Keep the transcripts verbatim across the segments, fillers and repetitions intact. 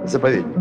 Заповедник.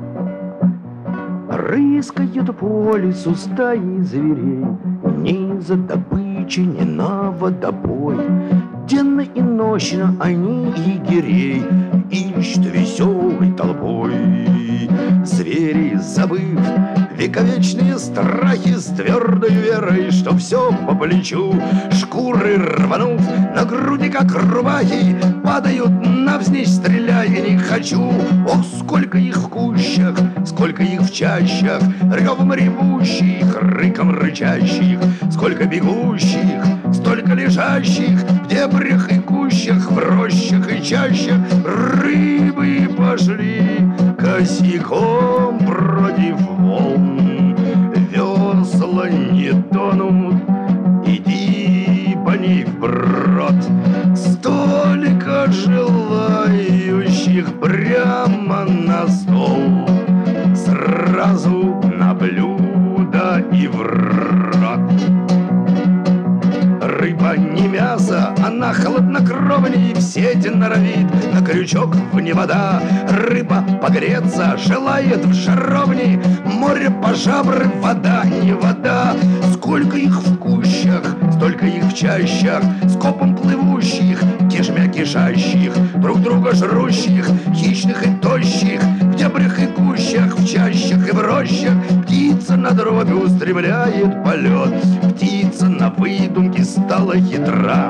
Рыскают по лесу стаи зверей, ни за добычей, ни на водопой. Денно и ночно они егерей ищут веселой толпой. Звери, забыв вековечные страхи, с твердой верой, что все по плечу, шкуры рванув на груди, как рубахи, падают навзничь, стреляя не хочу. Ох, сколько их в кущах, сколько их в чащах, ревом ревущих, рыком рычащих, сколько бегущих, столько лежащих в дебрях и кущах, в рощах и чащах. Рыбы пошли косяком против волн, весла не тонут, иди по ней вброд. Столько желающих прямо на стол, сразу на блюдо и в рот. Рыба не мясо, она хладнокровней, в сети норовит, на крючок вне вода. Рыба погреться желает в жаровне, море по жабры, вода не вода. Сколько их в кущах, столько их в чащах, скопом плывущих, кишмя кишащих, друг друга жрущих, хищных и тощих, в дебрях и кущах, в чащах и в рощах. Птица на дробь устремляет полет, птица на выдумке стала хитра.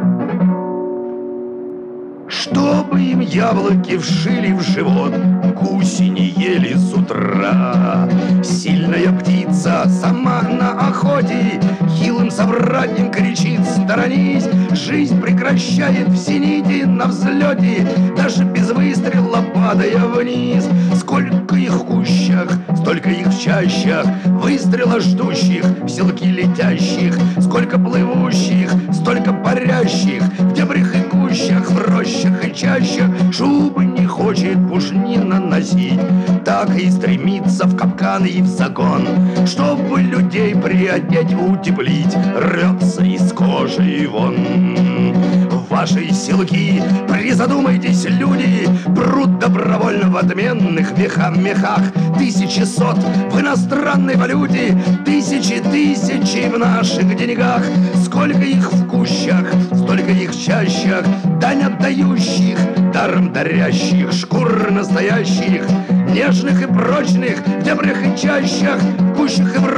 Чтобы им яблоки вшили в живот, гуси не ели с утра. Сильная птица сама на охоте хилым собратьям кричит: сторонись! Жизнь прекращает в зените на взлете, даже без выстрела падая вниз. Сколько их в кущах, столько их в чащах, выстрела ждущих, в селки летящих. Сколько плывущих, столько парящих, в дебрях и кущах, в рощах и чащах. Шубы не хочет пушнина носить, так и стремится в капкан и в загон. Чтобы людей приодеть, утеплить, рвется из кожи вон. В ваши селки призадумайтесь, люди, прут добровольно в отменных мехах, мехах. Тысячи сот в иностранной валюте, тысячи тысячи в наших деньгах. Сколько их в кущах, столько их в чащах, дань отдающих, даром дарящих, шкур настоящих, нежных и прочных, в дебрях и чащах, в кущах и в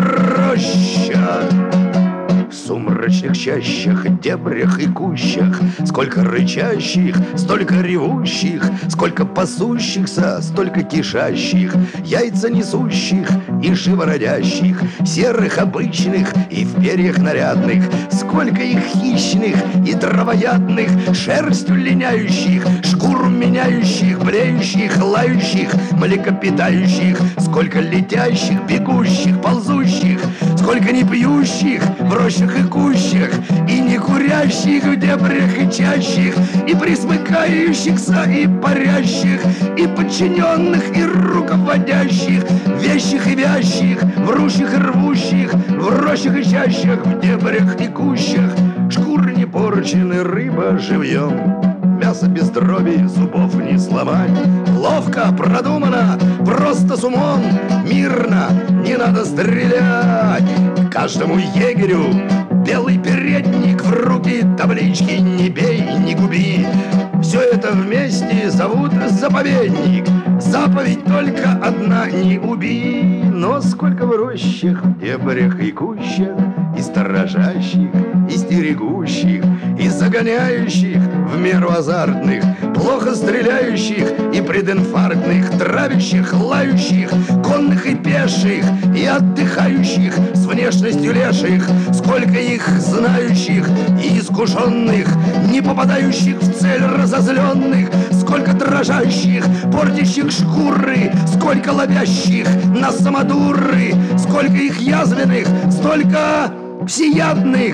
рощах. В сумрачных чащах, дебрях и кущах, сколько рычащих, столько ревущих, сколько пасущихся, столько кишащих, яйца несущих и живородящих, серых обычных и в перьях нарядных. Сколько их хищных и травоядных, шерстью линяющих, шкуру меняющих, блеющих, лающих, млекопитающих. Сколько летящих, бегущих, ползущих, сколько не пьющих в рощах и кущах, и не курящих в дебрях и чащих, и присмыкающихся, и парящих, и подчиненных, и руководящих, вещих и вящих, врущих и рвущих, в рощах и чащах, в дебрях и кущах. Шкуры не порчены, рыба живьем, мясо без дроби, зубов не сломать. Ловко, продумано, просто с умом, мирно, не надо стрелять. Каждому егерю белый передник, в руки таблички «Не бей, не губи». Все это вместе зовут заповедник. Заповедь только одна: не убий. Но сколько в рощах, в дебрях и кущах, и сторожащих, и стерегущих, и загоняющих в меру азартных, плохо стреляющих и прединфарктных, травящих, лающих, конных и пеших, и отдыхающих с внешностью леших. Сколько их знающих и искушенных, не попадающих в цель разозленных. Сколько дрожащих, портящих шкуры, сколько ловящих на самодуры. Сколько их язвенных, столько всеядных,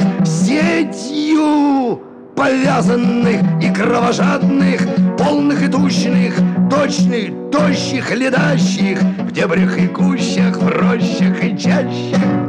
сетью повязанных и кровожадных, полных и тучных, точных, тощих, ледащих, в дебрях и кущах, в рощах и чащах.